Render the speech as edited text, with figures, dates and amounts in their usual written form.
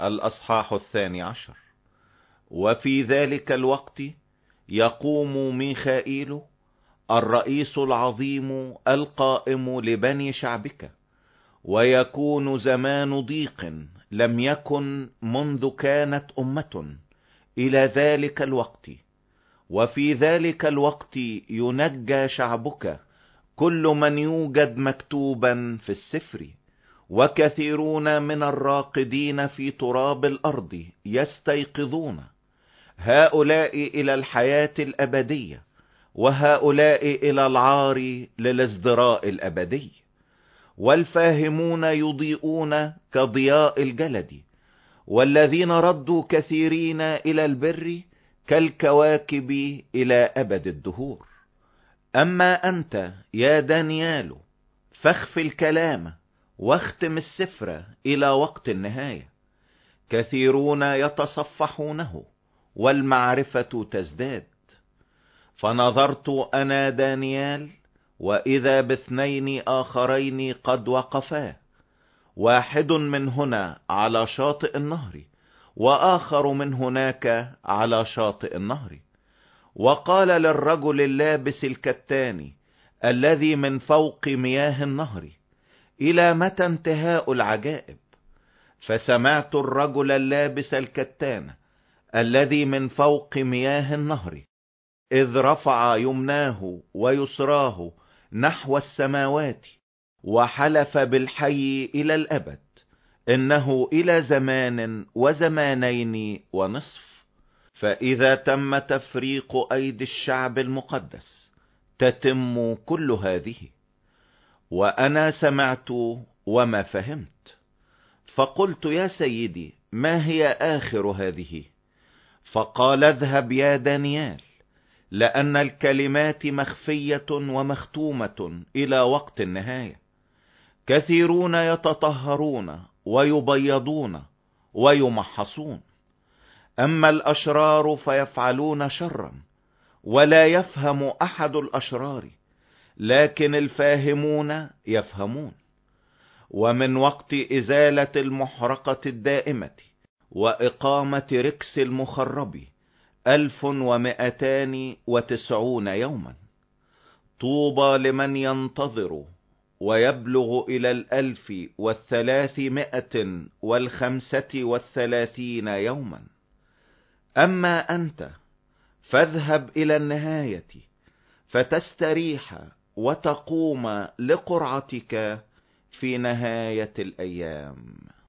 الأصحاح 12. وفي ذلك الوقت يقوم ميخائيل الرئيس العظيم القائم لبني شعبك، ويكون زمان ضيق لم يكن منذ كانت أمة إلى ذلك الوقت. وفي ذلك الوقت ينجى شعبك كل من يوجد مكتوبا في السفر، وكثيرون من الراقدين في تراب الأرض يستيقظون، هؤلاء إلى الحياة الأبدية، وهؤلاء إلى العار للازدراء الأبدي. والفاهمون يضيئون كضياء الجلد، والذين ردوا كثيرين إلى البر كالكواكب إلى أبد الدهور. أما أنت يا دانيال فاخف الكلام واختم السفر إلى وقت النهاية. كثيرون يتصفحونه والمعرفة تزداد. فنظرت أنا دانيال، وإذا باثنين آخرين قد وقفا، واحد من هنا على شاطئ النهر، وآخر من هناك على شاطئ النهر. وقال للرجل اللابس الكتان الذي من فوق مياه النهر: إلى متى انتهاء العجائب؟ فسمعت الرجل اللابس الكتان الذي من فوق مياه النهر إذ رفع يمناه ويسراه نحو السماوات، وحلف بالحي إلى الأبد إنه إلى زمان وزمانين ونصف. فإذا تم تفريق أيدي الشعب المقدس تتم كل هذه. وأنا سمعت وما فهمت، فقلت: يا سيدي، ما هي آخر هذه؟ فقال: اذهب يا دانيال، لأن الكلمات مخفية ومختومة إلى وقت النهاية. كثيرون يتطهرون ويبيضون ويمحصون، أما الأشرار فيفعلون شرا، ولا يفهم أحد الأشرار، لكن الفاهمون يفهمون. ومن وقت إزالة المحرقة الدائمة وإقامة ركس المخرب 1290 يوما. طوبى لمن ينتظر ويبلغ إلى 1335 يوما. أما أنت فاذهب إلى النهاية فتستريح وتقوم لقرعتك في نهاية الأيام.